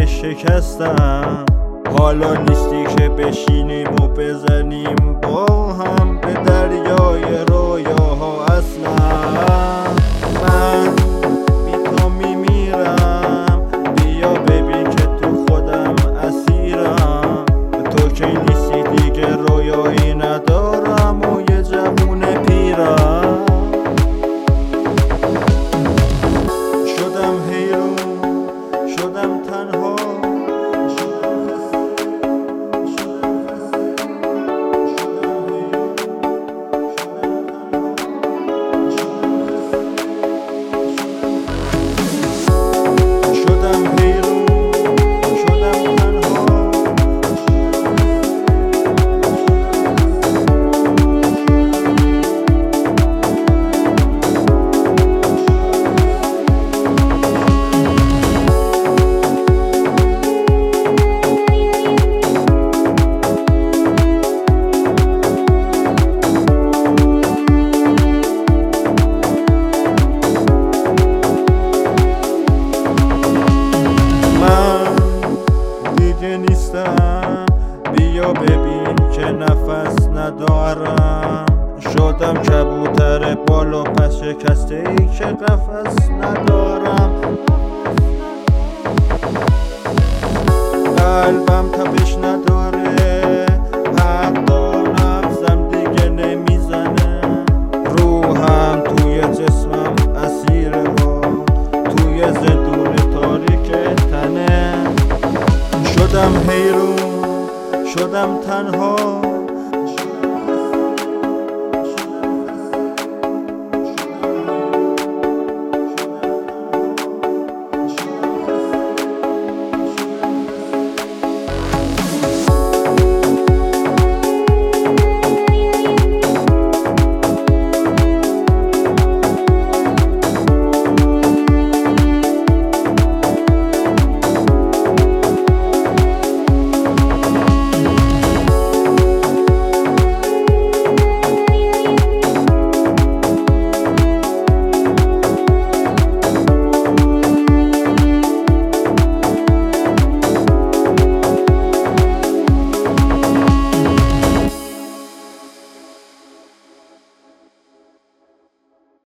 که شکستم. حالا نیستی که بشینیم و بزنیم با هم به دریای رویاها. اصلا من بی تو میمیرم، بیا ببین که تو خودم اسیرم. تو که نیستی دیگه رویایی ندارم و یه جوون پیرم. شدم حیرون، شدم تنها، نیستم. بیا ببین که نفس ندارم. شدم کبوتر بال و پس شکسته ای که قفس ندارم. قلبم تپش ندارم.